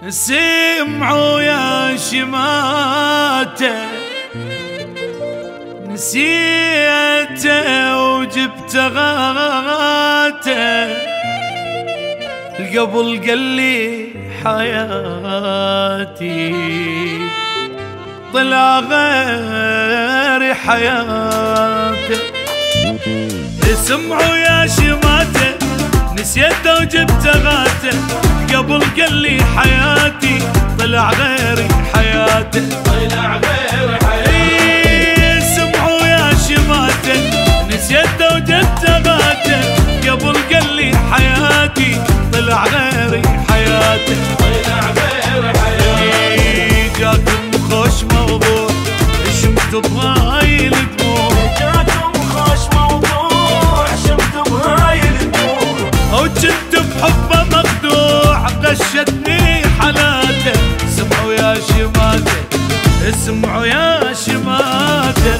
سمعوا يا شماته نسيته وجبت غاته. القبل قال لي حياتي طلع غير حياتي. سمعوا يا شماته نسيته وجبت غاته. قبل قال لي حياتي طلع غير حياته. طلع غير حياته. سمعوا يا شماته نسيته وجبت غاته. قبل قال لي حياتي طلع غير حياته. طلع غير حياته. جاكم خوش موضوع شمت بهاي الدموع. جاكم خوش موضوع شمت بهاي الدموع. وجنت بحبه مخدوع غشتني حالاته. سمعوا يا شماته اسمعوا يا شماته.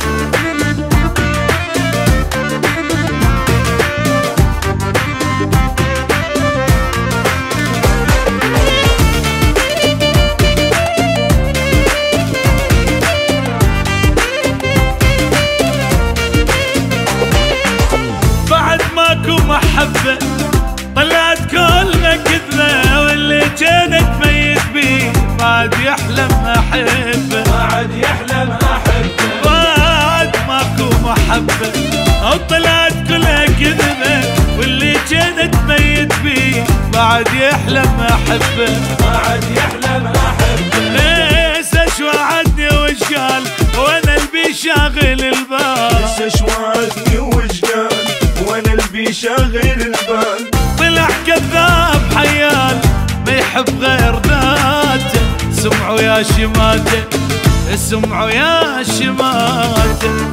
بعد ماكو محبة طلعت كلها كذبة. واللي كانت ميت بيه بعد يحلم أحبه. بعد يحلم أحبه. بعد ماكو محبة أو طلعت كلها كذبة. واللي كانت ميت بيه بعد يحلم أحبه. بعد يحلم أحبه. ليس ايش وعدني وش قال وانا البي شاغل البال. ليش ايش وعدني وش قال وانا البي شاغل البال. طلع كذاب حيال ما يحب غير ذاته. سمعوا يا شماته اسمعوا يا شماته.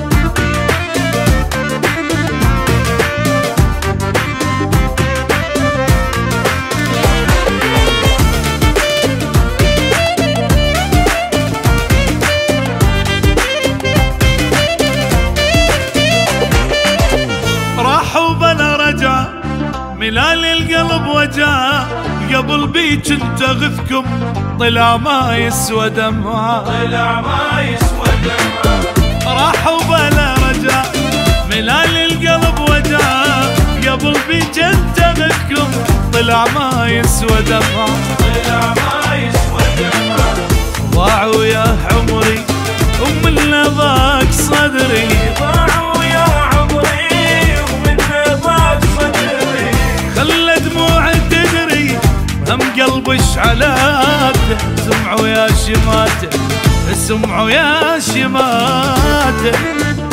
راحوا بلا رجع ملال القلب وجع. قبل بيك انت غثكم طلع ما يسوى دمعه. طلع ما يسوى دمعه. راحوا بلا رجع ملال القلب وجع. قبل بيك انت غثكم طلع ما يسوى دمعه. طلع ما يسوى دمعه. ضاعوا يا عمري ومن ضاق صدري. ضاعوا يا عمري ومن ضاق صدري. خلى دموع تجري هم قلبي اشعلاته. سمعوا يا شماته اسمعوا يا شماته.